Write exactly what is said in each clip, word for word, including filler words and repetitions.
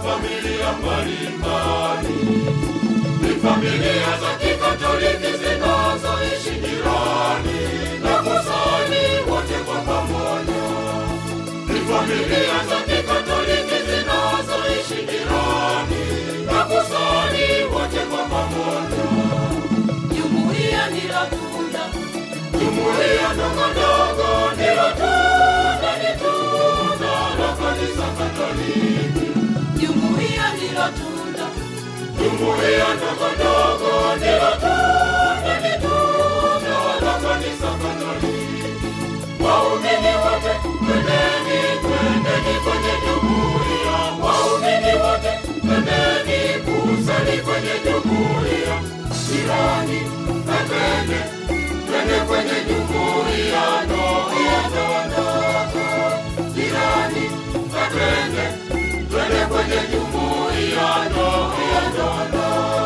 familia mbalimbali. Ni familia za Kikatoliki zinazoishi jirani na kusali wote kwa pamoja. Ni familia za Kikatoliki zinazoishi jirani na kusali wote kwa pamoja. Jumuiya ndilo tunda, jumuiya ndogo ndogo ndilo tunda, ni tunda la Kanisa Katoliki. Jumuiya ndilo tunda, jumuiya ndogo ndogo ndilo tunda, ni tunda la Kanisa Katoliki. Waumini wote twendeni, twendeni kwenye jumuiya. Waumini wote twendeni kusali kwenye jumuiya. Jirani na twende, twende kwenye jumuiya ndogo ndogo. Jirani na twende, twende kwenye jumuiya ndogo ndogo.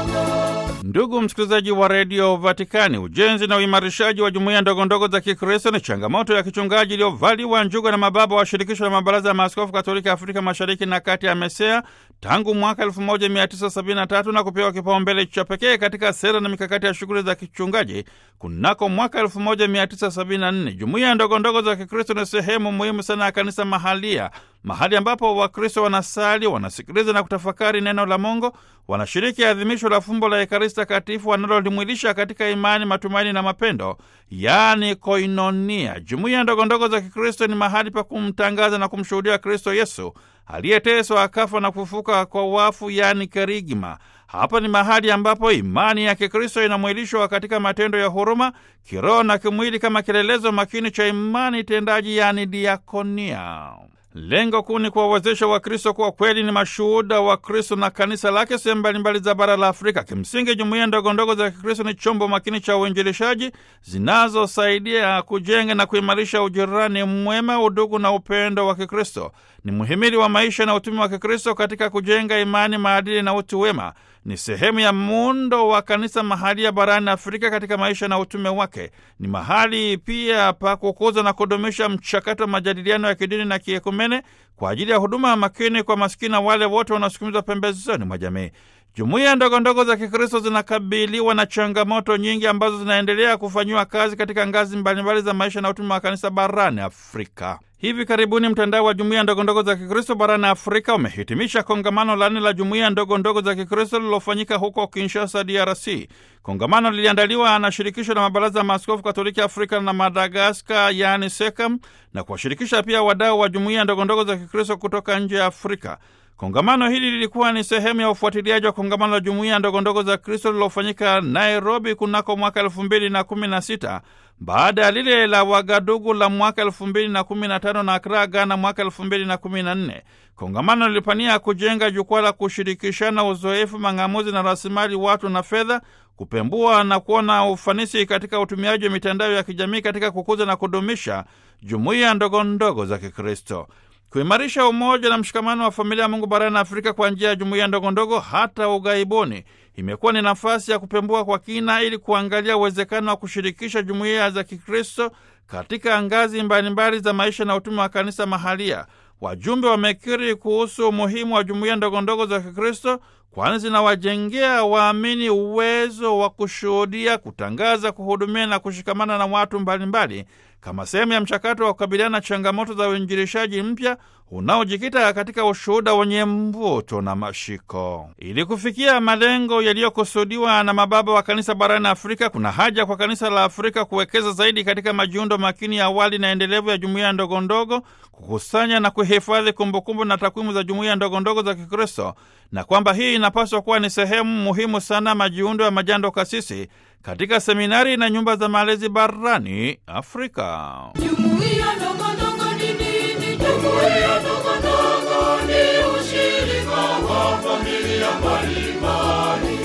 Ndugu msikilizaji wa redio Vatikani, ujenzi na uimarishaji wa jumuiya ndogo ndogo za Kikristo ni changamoto ya kichungaji iliyovaliwa njuga na mababa wa shirikisho la mabaraza ya maaskofu Katoliki Afrika Mashariki na Kati ya MESEA tangu mwaka elfu moja mia tisa sabini na tatu na kupewa kipaumbele cha pekee katika sera na mikakati ya shughuli za kichungaji kunako mwaka elfu moja mia tisa sabini na nne. Jumuiya ndogo ndogo za Kikristo ni sehemu muhimu sana ya kanisa mahalia, mahali ambapo Wakristo wanasali, wanasikiliza na kutafakari neno la Mungu, wanashiriki adhimisho la fumbo la Ekaristi Takatifu wanalolimwilisha katika imani, matumaini na mapendo, yaani koinonia. Jumuiya ndogo ndogo za Kikristo ni mahali pa kumtangaza na kumshuhudia Kristo Yesu aliyeteswa, akafa na kufufuka kwa wafu, yaani kerigma. Hapa ni mahali ambapo imani ya Kikristo inamwilishwa katika matendo ya huruma, kiroho na kimwili kama kielelezo makini cha imani tendaji, yaani diakonia. Lengo kuu ni kuwawezesha Wakristo kuwa kweli ni mashuhuda wa Kristo na kanisa lake sehemu mbalimbali za bara la Afrika. Kimsingi, jumuiya ndogo ndogo za Kikristo ni chombo makini cha uinjilishaji zinazosaidia kujenga na kuimarisha ujirani mwema, udugu na upendo wa Kikristo. Ni muhimili wa maisha na utume wa Kikristo katika kujenga imani, maadili na utu wema. Ni sehemu ya muundo wa kanisa mahalia barani Afrika katika maisha na utume wake. Ni mahali pia pa kukuza na kudumisha mchakato wa majadiliano ya kidini na kiekumene kwa ajili ya huduma makini kwa maskini na wale wote wanaosukumizwa pembezoni mwa jamii. Jumuiya ndogo ndogo za Kikristo zinakabiliwa na changamoto nyingi ambazo zinaendelea kufanyiwa kazi katika ngazi mbalimbali za maisha na utume wa kanisa barani Afrika. Hivi karibuni mtandao wa jumuiya ndogo ndogo za Kikristo barani Afrika umehitimisha kongamano la nne la jumuiya ndogo ndogo za Kikristo lililofanyika huko Kinshasa, D R C. Kongamano liliandaliwa na shirikisho la mabaraza ya maaskofu Katoliki Afrika na Madagaskar, yaani SECAM, na kuwashirikisha pia wadau wa jumuiya ndogo ndogo za Kikristo kutoka nje ya Afrika. Kongamano hili lilikuwa ni sehemu ya ufuatiliaji wa kongamano la jumuiya ndogo ndogo za Kristo lililofanyika Nairobi kunako mwaka elfu mbili na kumi na sita baada ya lile la Wagadugu la mwaka elfu mbili na kumi na tano na Accra, Ghana mwaka elfu mbili na kumi na nne. Kongamano lilipania kujenga jukwaa la kushirikishana uzoefu, mang'amuzi na rasilimali watu na fedha, kupembua na kuona ufanisi katika utumiaji wa mitandao ya kijamii katika kukuza na kudumisha jumuiya ndogo ndogo za Kikristo. Kuimarisha umoja na mshikamano wa familia ya Mungu barani Afrika kwa njia ya jumuiya ndogo ndogo hata ughaibuni imekuwa ni nafasi ya kupembua kwa kina ili kuangalia uwezekano wa kushirikisha jumuiya za Kikristo katika ngazi mbalimbali za maisha na utume wa kanisa mahalia. Wajumbe wamekiri kuhusu umuhimu wa jumuiya ndogo ndogo za Kikristo, kwani zinawajengea waamini uwezo wa kushuhudia, kutangaza, kuhudumia na kushikamana na watu mbalimbali kama sehemu ya mchakato wa kukabiliana na changamoto za uinjilishaji mpya unaojikita katika ushuhuda wenye mvuto na mashiko. Ili kufikia malengo yaliyokusudiwa na mababa wa kanisa barani Afrika, kuna haja kwa kanisa la Afrika kuwekeza zaidi katika majiundo makini ya awali na endelevu ya jumuiya ndogo ndogo, kukusanya na kuhifadhi kumbukumbu na takwimu za jumuiya ndogo ndogo za Kikristo, na kwamba hii inapaswa kuwa ni sehemu muhimu sana majiundo ya majando kasisi katika seminari na nyumba za malezi barani Afrika. Jumuiya ndogo ndogo ni nini? Jumuiya ndogo ndogo ni ushirika wa familia mbalimbali.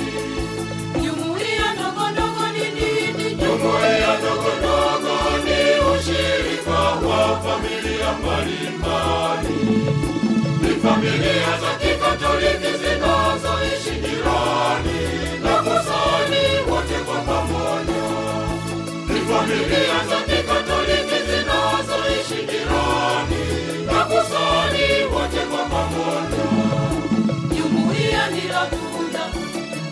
Jumuiya ndogo ndogo ni nini? Jumuiya ndogo ndogo ni ushirika wa familia mbalimbali. Ni familia za Kikatoliki zinazoishi jirani na kusali wote kwa pamoja. Ni familia za Kikatoliki zinazoishi jirani na kusali wote kwa pamoja.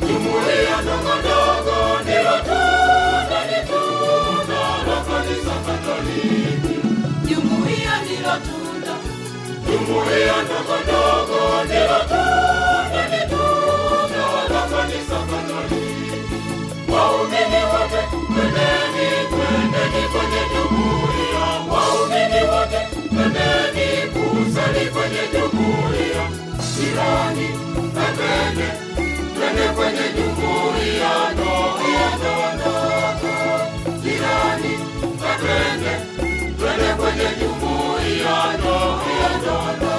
Jumuiya ndogo ndogo ndilo tunda, ni tunda la Kanisa Katoliki. Jumuiya ndilo tunda, jumuiya ndogo ndogo ndilo tunda, ni tunda la Kanisa Katoliki. Waumini wote twendeni, twendeni kwenye jumuiya. Waumini wote twendeni kusali kwenye jumuiya. Jirani na twende, twende kwenye jumuiya ndogo ndogo. Jirani na twende, twende kwenye jumuiya ndogo ndogo.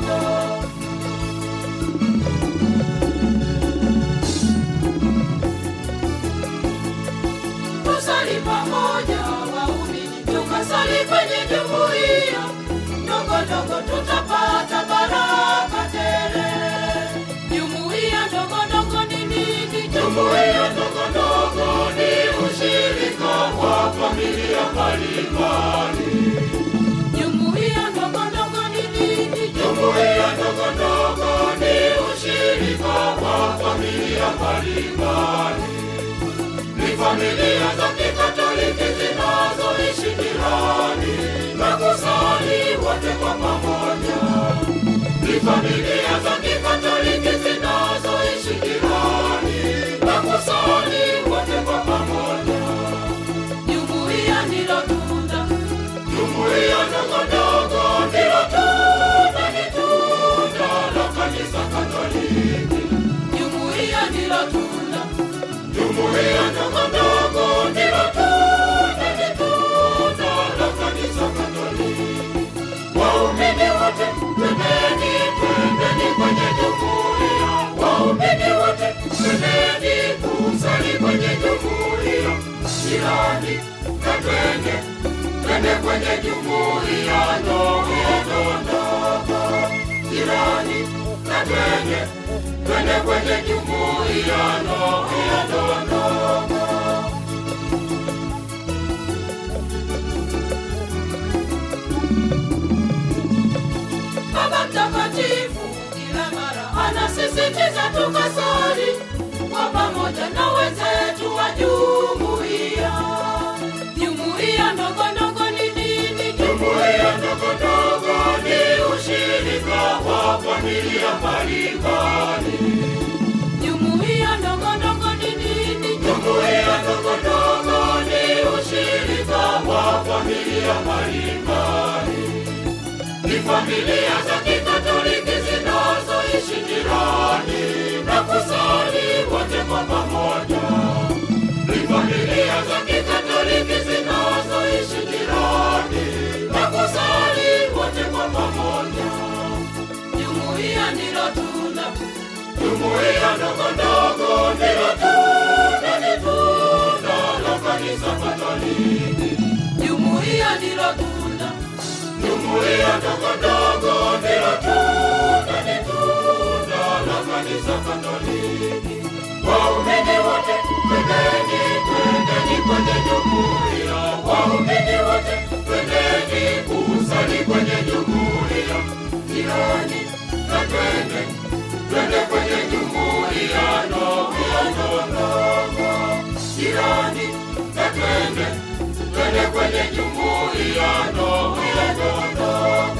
Tusali pamoja waumini, tukasali kwenye jumuiya ndogo ndogo, tutapata baraka tele. Jumuiya ndogo ndogo ni nini? Jumuiya ndogo ndogo ni ushirika wa familia mbalimbali. Jumuiya ndogo ndogo ni nini? Jumuiya ndogo ndogo ni ushirika wa familia mbalimbali. Ni familia za Kikatoliki zinazoishi jirani na kusali wote kwa pamoja. Ni familia za Kikatoliki zinazoishi jirani na kusali wote kwa pamoja. Jumuiya ndilo tunda, jumuiya ndogo ndogo ndilo tunda, ni tunda la Kanisa Katoliki. Jumuiya ndilo tunda, jumuiya ndogo ndogo ndilo tunda, ni tunda la Kanisa Katoliki. Waumini wote twendeni, twendeni kwenye jumuiya. Waumini wote twendeni kusali kwenye jumuiya. Jirani na twende, twende kwenye jumuiya ndogo ndogo. Jirani na twende, twende kwenye jumuiya ndogo ndogo. Baba Mtakatifu kila mara anasisitiza tukasali kwa pamoja na wenzetu wa jumuiya. Jumuiya ndogo ndogo ni nini? Jumuiya ndogo ndogo ni ushirika wa familia mbalimbali. Jumuiya ndogo ndogo ni nini? Jumuiya ndogo ndogo ni ushirika wa familia mbalimbali. Ni familia za Kikatoliki zinazoishi jirani na kusali wote kwa pamoja. Ni familia za Kikatoliki zinazoishi jirani na kusali wote kwa pamoja. Jumuiya ndilo tunda, jumuiya ndogo ndogo ndilo tunda, ni tunda la Kanisa Katoliki. Jumuiya ndilo tunda, jumuiya ndogo ndogo ndilo tunda, ni tunda la Kanisa Katoliki. Waumini wote twendeni, twendeni kwenye jumuiya. Waumini wote twendeni kusali kwenye jumuiya. Jirani na twende, twende kwenye jumuiya ndogo ndogo. Jirani na twende, twende kwenye jumuiya ndogo ndogo.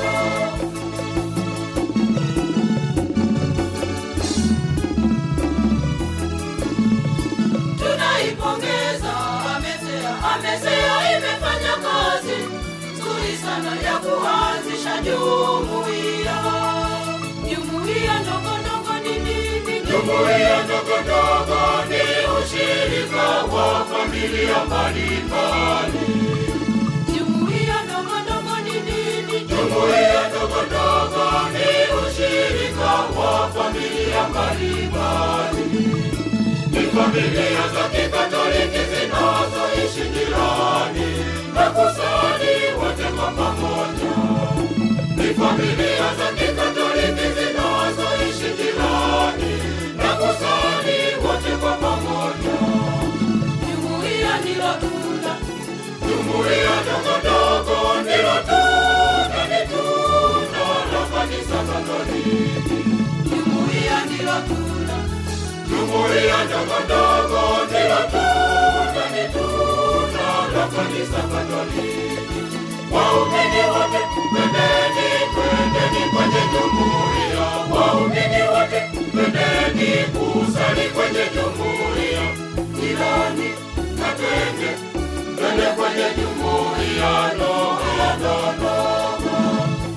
Tunaipongeza AMESEA. AMESEA imefanya kazi nzuri sana ya kuanzisha jumuiya. Jumuiya ndogo ndogo ni nini? Jumuiya ndogo ndogo ni ushirika wa familia mbalimbali. Jumuiya ndogo ndogo ni nini? Jumuiya ndogo ndogo ni ushirika wa familia mbalimbali. Ni familia za Kikatoliki zinazoishi jirani na kusali wote kwa pamoja. Ni familia za Kikatoliki zinazoishi jirani na kusali wote kwa pamoja. Jumuiya ndilo tunda, jumuiya ndogo ndogo ndilo tunda, ni tunda la Kanisa Katoliki. Jumuiya ndilo tunda, jumuiya ndogo ndogo ndilo tunda, ni tunda la kanisa Katoliki. Waumini wote twendeni, twendeni kwenye jumuiya. Waumini wote twendeni kusali kwenye jumuiya. Jirani na twende, twende kwenye jumuiya ndogo ndogo.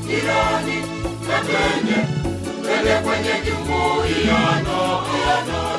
Jirani na twende, twende kwenye jumuiya ndogo ndogo.